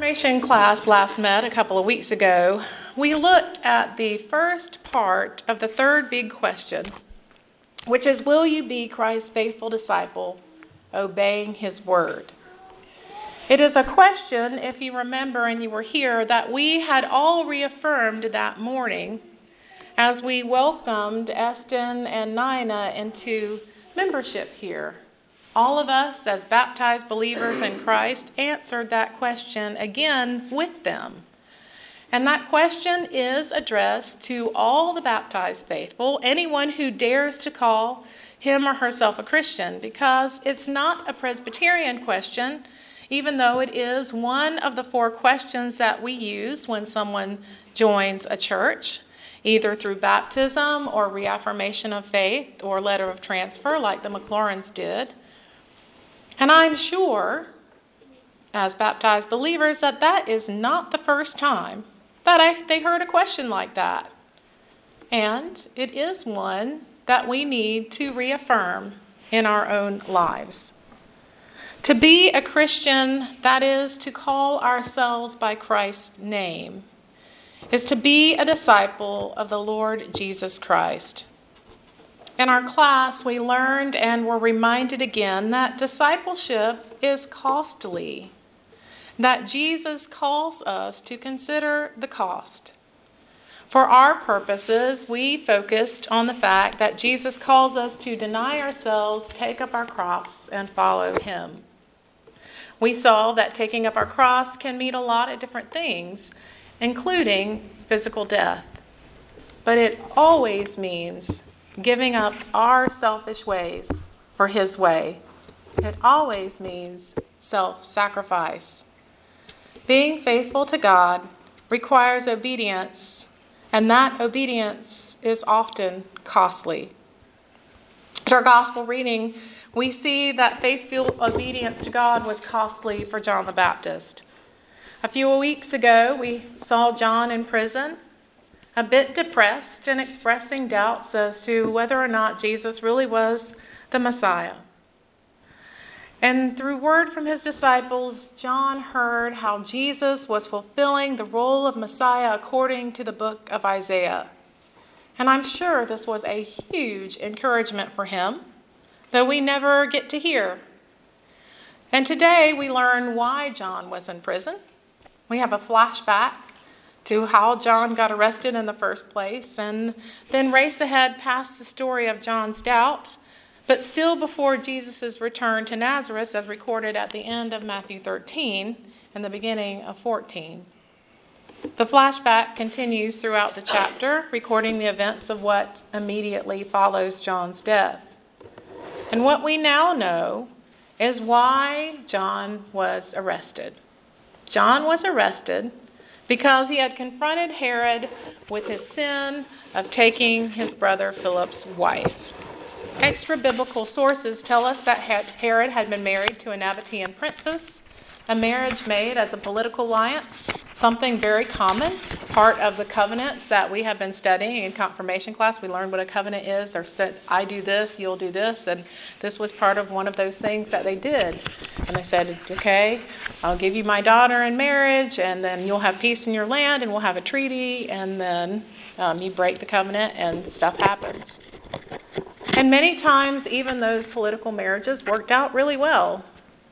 confirmation class last met a couple of weeks ago, we looked at the first part of the third big question, which is, will you be Christ's faithful disciple, obeying his word? It is a question, if you remember and you were here, that we had all reaffirmed that morning as we welcomed Eston and Nina into membership here. All of us, as baptized believers in Christ, answered that question again with them. And that question is addressed to all the baptized faithful, anyone who dares to call him or herself a Christian, because it's not a Presbyterian question, even though it is one of the 4 questions that we use when someone joins a church, either through baptism or reaffirmation of faith or letter of transfer like the McLaurens did. And I'm sure, as baptized believers, that is not the first time that they heard a question like that. And it is one that we need to reaffirm in our own lives. To be a Christian, that is to call ourselves by Christ's name, is to be a disciple of the Lord Jesus Christ. In our class, we learned and were reminded again that discipleship is costly, that Jesus calls us to consider the cost. For our purposes, we focused on the fact that Jesus calls us to deny ourselves, take up our cross, and follow him. We saw that taking up our cross can mean a lot of different things, including physical death. But it always means giving up our selfish ways for his way. It always means self-sacrifice. Being faithful to God requires obedience, and that obedience is often costly. At our gospel reading, we see that faithful obedience to God was costly for John the Baptist. A few weeks ago, we saw John in prison, a bit depressed and expressing doubts as to whether or not Jesus really was the Messiah. And through word from his disciples, John heard how Jesus was fulfilling the role of Messiah according to the book of Isaiah. And I'm sure this was a huge encouragement for him, though we never get to hear. And today we learn why John was in prison. We have a flashback to how John got arrested in the first place, and then race ahead past the story of John's doubt, but still before Jesus' return to Nazareth, as recorded at the end of Matthew 13 and the beginning of 14. The flashback continues throughout the chapter, recording the events of what immediately follows John's death. And what we now know is why John was arrested. John was arrested because he had confronted Herod with his sin of taking his brother Philip's wife. Extra-biblical sources tell us that Herod had been married to a Nabatean princess, a marriage made as a political alliance, something very common, part of the covenants that we have been studying in confirmation class. We learned what a covenant is, or I do this, you'll do this, and this was part of one of those things that they did. And they said, okay, I'll give you my daughter in marriage, and then you'll have peace in your land, and we'll have a treaty, and then you break the covenant, and stuff happens. And many times, even those political marriages worked out really well.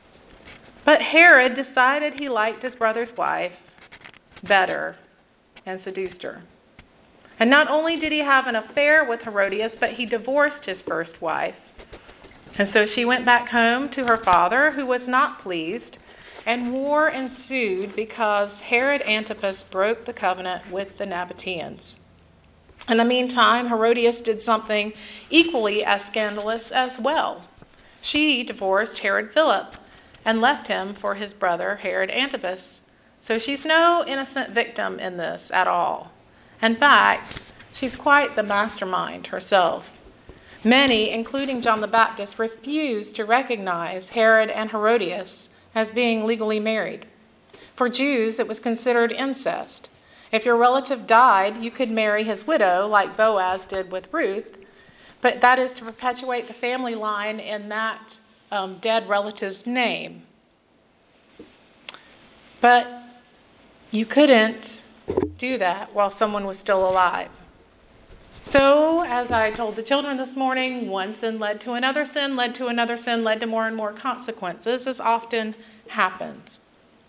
But Herod decided he liked his brother's wife better and seduced her. And not only did he have an affair with Herodias, but he divorced his first wife. And so she went back home to her father, who was not pleased, and war ensued because Herod Antipas broke the covenant with the Nabateans. In the meantime, Herodias did something equally as scandalous as well. She divorced Herod Philip and left him for his brother Herod Antipas. So she's no innocent victim in this at all. In fact, she's quite the mastermind herself. Many, including John the Baptist, refused to recognize Herod and Herodias as being legally married. For Jews, it was considered incest. If your relative died, you could marry his widow, like Boaz did with Ruth, but that is to perpetuate the family line in that dead relative's name. But You couldn't do that while someone was still alive. So, as I told the children this morning, one sin led to another sin, led to another sin, led to more and more consequences, as often happens.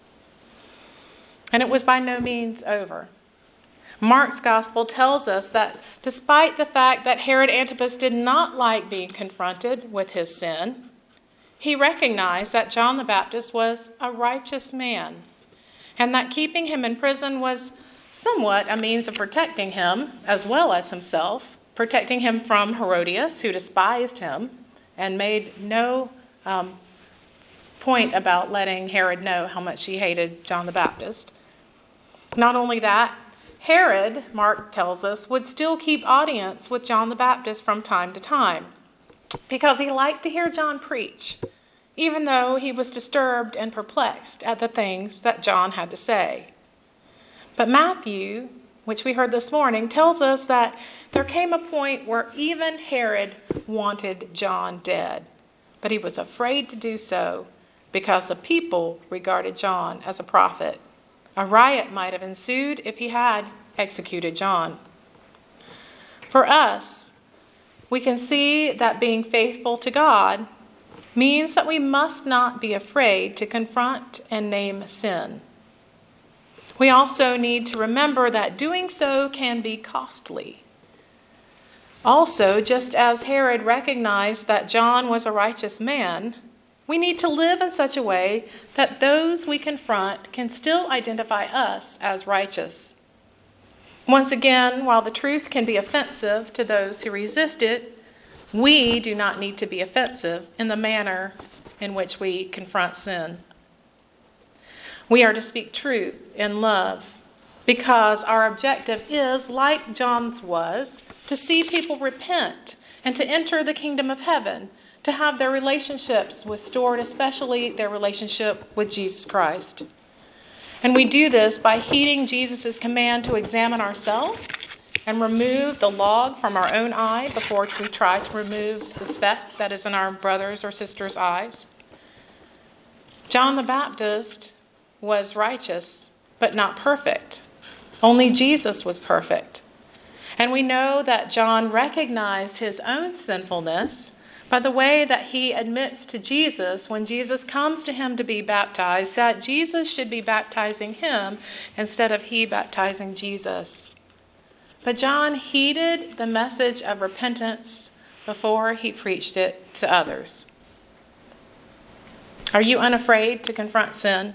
And it was by no means over. Mark's gospel tells us that despite the fact that Herod Antipas did not like being confronted with his sin, he recognized that John the Baptist was a righteous man, and that keeping him in prison was somewhat a means of protecting him as well as himself, protecting him from Herodias, who despised him and made no point about letting Herod know how much she hated John the Baptist. Not only that, Herod, Mark tells us, would still keep audience with John the Baptist from time to time because he liked to hear John preach, even though he was disturbed and perplexed at the things that John had to say. But Matthew, which we heard this morning, tells us that there came a point where even Herod wanted John dead, but he was afraid to do so because the people regarded John as a prophet. A riot might have ensued if he had executed John. For us, we can see that being faithful to God means that we must not be afraid to confront and name sin. We also need to remember that doing so can be costly. Also, just as Herod recognized that John was a righteous man, we need to live in such a way that those we confront can still identify us as righteous. Once again, while the truth can be offensive to those who resist it, we do not need to be offensive in the manner in which we confront sin. We are to speak truth in love because our objective is, like John's was, to see people repent and to enter the kingdom of heaven, to have their relationships restored, especially their relationship with Jesus Christ. And we do this by heeding Jesus' command to examine ourselves and remove the log from our own eye before we try to remove the speck that is in our brother's or sister's eyes. John the Baptist was righteous, but not perfect. Only Jesus was perfect. And we know that John recognized his own sinfulness by the way that he admits to Jesus when Jesus comes to him to be baptized, that Jesus should be baptizing him instead of he baptizing Jesus. But John heeded the message of repentance before he preached it to others. Are you unafraid to confront sin?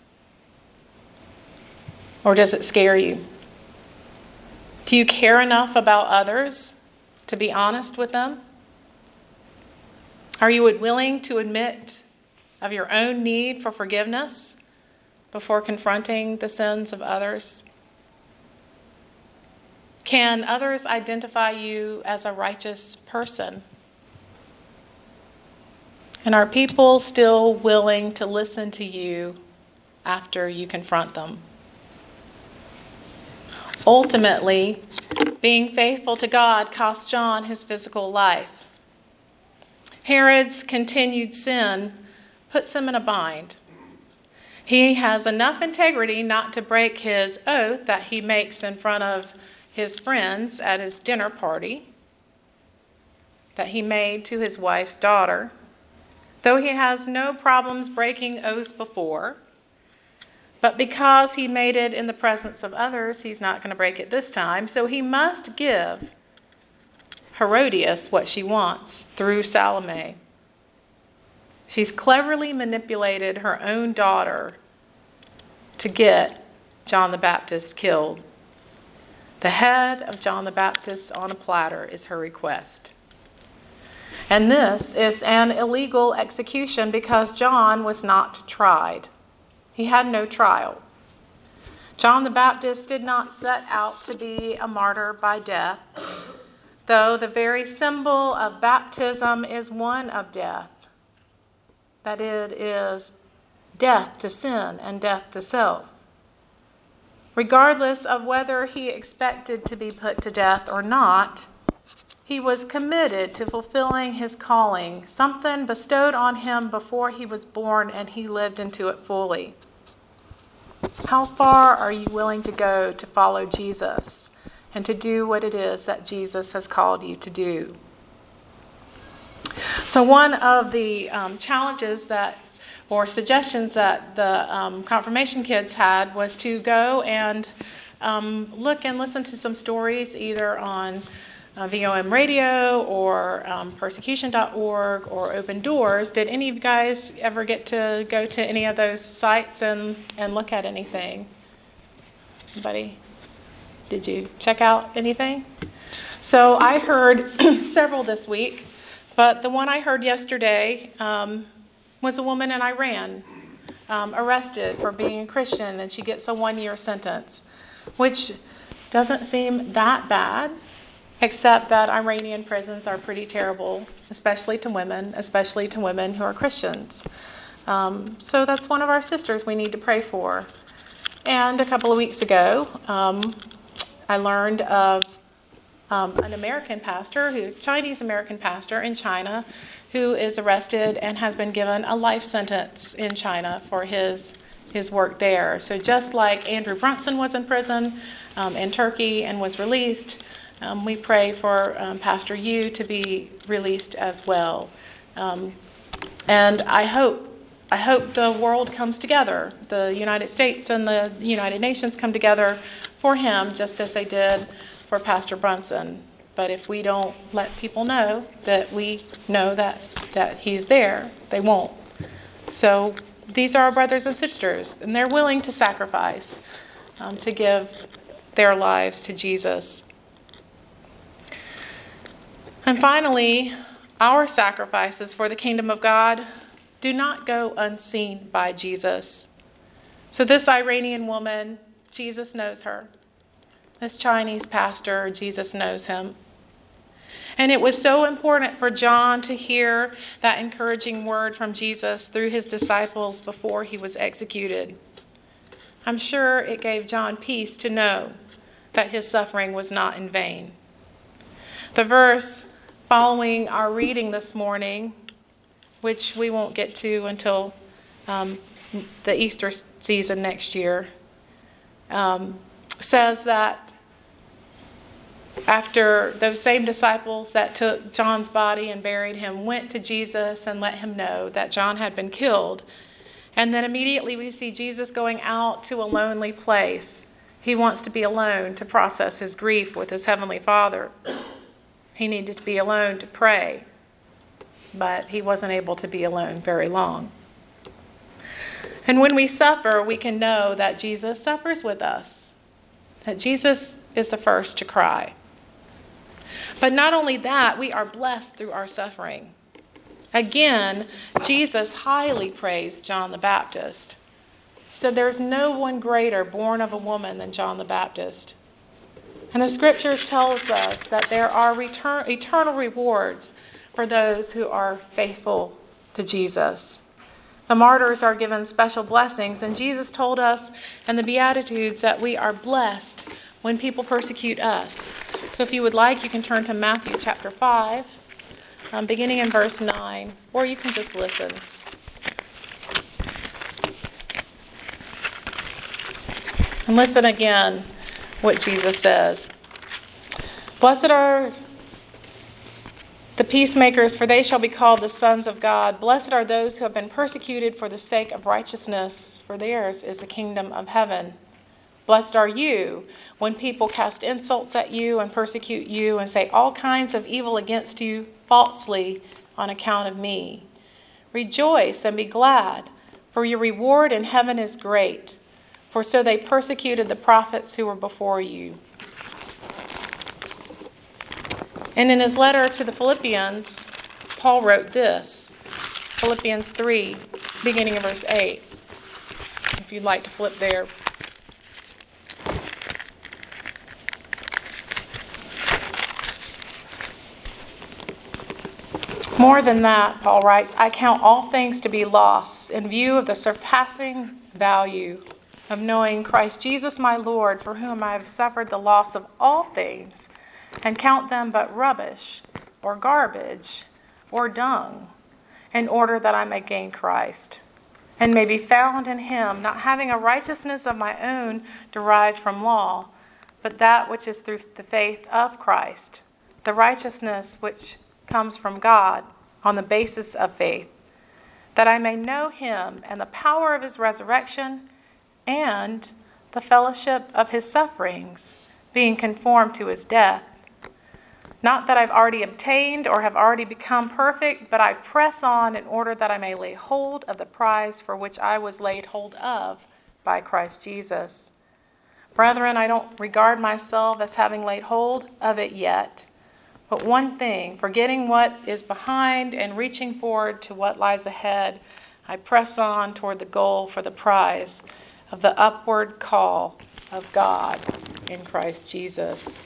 Or does it scare you? Do you care enough about others to be honest with them? Are you willing to admit of your own need for forgiveness before confronting the sins of others? Can others identify you as a righteous person? And are people still willing to listen to you after you confront them? Ultimately, being faithful to God cost John his physical life. Herod's continued sin puts him in a bind. He has enough integrity not to break his oath that he makes in front of his friends at his dinner party that he made to his wife's daughter, though he has no problems breaking oaths before. But because he made it in the presence of others, he's not going to break it this time. So he must give Herodias what she wants through Salome. She's cleverly manipulated her own daughter to get John the Baptist killed. The head of John the Baptist on a platter is her request. And this is an illegal execution because John was not tried. He had no trial. John the Baptist did not set out to be a martyr by death, though the very symbol of baptism is one of death, that it is death to sin and death to self. Regardless of whether he expected to be put to death or not, he was committed to fulfilling his calling, something bestowed on him before he was born, and he lived into it fully. How far are you willing to go to follow Jesus and to do what it is that Jesus has called you to do? So one of the challenges or suggestions that the confirmation kids had was to go and look and listen to some stories either on VOM Radio or persecution.org or Open Doors. Did any of you guys ever get to go to any of those sites and look at anything? Anybody? Did you check out anything? So I heard several this week, but the one I heard yesterday was a woman in Iran arrested for being a Christian, and she gets a 1-year sentence, which doesn't seem that bad, except that Iranian prisons are pretty terrible, especially to women who are Christians. So that's one of our sisters we need to pray for. And a couple of weeks ago, I learned of an American pastor, Chinese American pastor in China, who is arrested and has been given a life sentence in China for his work there. So just like Andrew Brunson was in prison in Turkey and was released, we pray for Pastor Yu to be released as well. And I hope the world comes together. The United States and the United Nations come together for him, just as they did for Pastor Brunson. But if we don't let people know that we know that he's there, they won't. So these are our brothers and sisters, and they're willing to sacrifice to give their lives to Jesus. And finally, our sacrifices for the kingdom of God do not go unseen by Jesus. So this Iranian woman, Jesus knows her. This Chinese pastor, Jesus knows him. And it was so important for John to hear that encouraging word from Jesus through his disciples before he was executed. I'm sure it gave John peace to know that his suffering was not in vain. The verse following our reading this morning, which we won't get to until the Easter season next year, says that after those same disciples that took John's body and buried him went to Jesus and let him know that John had been killed. And then immediately we see Jesus going out to a lonely place. He wants to be alone to process his grief with his heavenly Father. He needed to be alone to pray, but he wasn't able to be alone very long. And when we suffer, we can know that Jesus suffers with us, that Jesus is the first to cry. But not only that, we are blessed through our suffering. Again, Jesus highly praised John the Baptist. He said, "There's no one greater born of a woman than John the Baptist." And the scriptures tells us that there are eternal rewards for those who are faithful to Jesus. The martyrs are given special blessings, and Jesus told us in the Beatitudes that we are blessed when people persecute us. So if you would like, you can turn to Matthew chapter 5, beginning in verse 9, or you can just listen. And listen again what Jesus says. "Blessed are the peacemakers, for they shall be called the sons of God. Blessed are those who have been persecuted for the sake of righteousness, for theirs is the kingdom of heaven. Blessed are you when people cast insults at you and persecute you and say all kinds of evil against you falsely on account of me. Rejoice and be glad, for your reward in heaven is great. For so they persecuted the prophets who were before you." And in his letter to the Philippians, Paul wrote this, Philippians 3, beginning of verse 8. If you'd like to flip there. "More than that," Paul writes, "I count all things to be loss in view of the surpassing value of knowing Christ Jesus my Lord, for whom I have suffered the loss of all things, and count them but rubbish, or garbage, or dung, in order that I may gain Christ, and may be found in him, not having a righteousness of my own derived from law, but that which is through the faith of Christ, the righteousness which comes from God on the basis of faith, that I may know him and the power of his resurrection and the fellowship of his sufferings, being conformed to his death. Not that I've already obtained or have already become perfect, but I press on in order that I may lay hold of the prize for which I was laid hold of by Christ Jesus. Brethren, I don't regard myself as having laid hold of it yet, but one thing, forgetting what is behind and reaching forward to what lies ahead, I press on toward the goal for the prize of the upward call of God in Christ Jesus.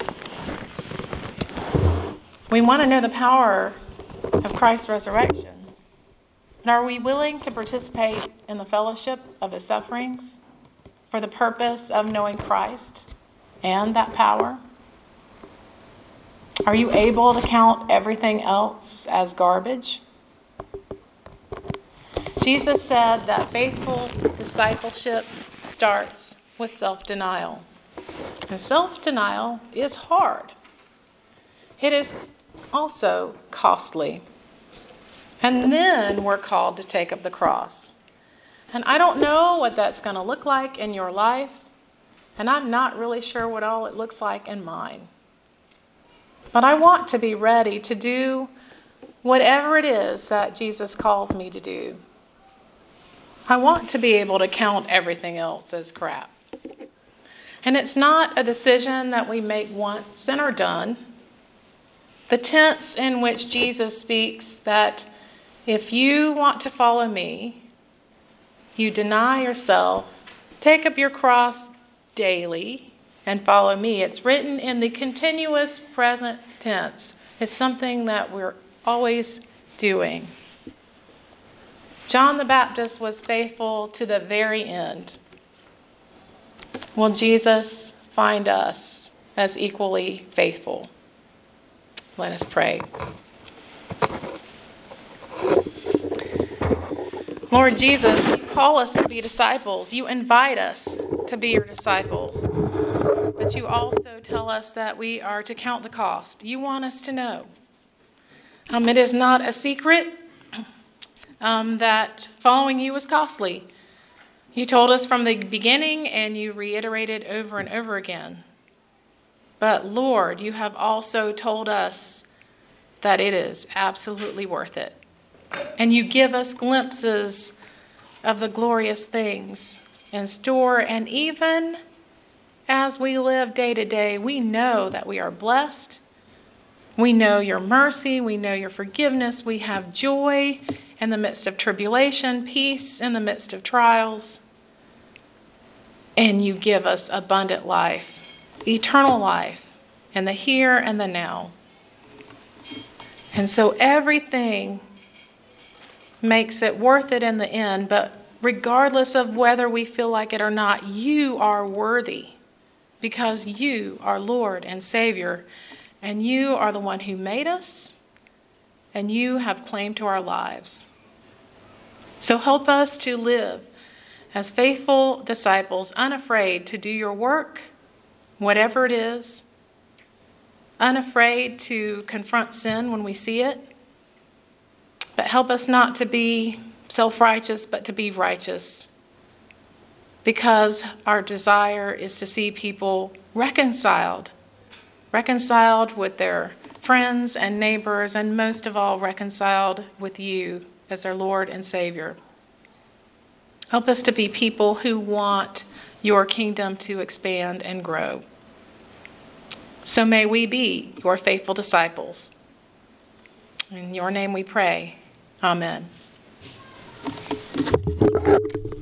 We want to know the power of Christ's resurrection. And are we willing to participate in the fellowship of his sufferings for the purpose of knowing Christ and that power? Are you able to count everything else as garbage? Jesus said that faithful discipleship starts with self-denial. And self-denial is hard. It is also costly. And then we're called to take up the cross. And I don't know what that's going to look like in your life, and I'm not really sure what all it looks like in mine. But I want to be ready to do whatever it is that Jesus calls me to do. I want to be able to count everything else as crap. And it's not a decision that we make once and are done. The tense in which Jesus speaks that if you want to follow me, you deny yourself, take up your cross daily, and follow me. It's written in the continuous present tense. It's something that we're always doing. John the Baptist was faithful to the very end. Will Jesus find us as equally faithful? Let us pray. Lord Jesus, you call us to be disciples. You invite us to be your disciples. But you also tell us that we are to count the cost. You want us to know. It is not a secret that following you is costly. You told us from the beginning, and you reiterated over and over again. But Lord, you have also told us that it is absolutely worth it. And you give us glimpses of the glorious things in store. And even as we live day to day, we know that we are blessed. We know your mercy. We know your forgiveness. We have joy in the midst of tribulation, peace in the midst of trials. And you give us abundant life, eternal life, in the here and the now. And so everything makes it worth it in the end, but regardless of whether we feel like it or not, you are worthy because you are Lord and Savior, and you are the one who made us, and you have claim to our lives. So help us to live as faithful disciples, unafraid to do your work, whatever it is, unafraid to confront sin when we see it. But help us not to be self-righteous, but to be righteous. Because our desire is to see people reconciled with their friends and neighbors, and most of all, reconciled with you as their Lord and Savior. Help us to be people who want your kingdom to expand and grow. So may we be your faithful disciples. In your name we pray. Amen.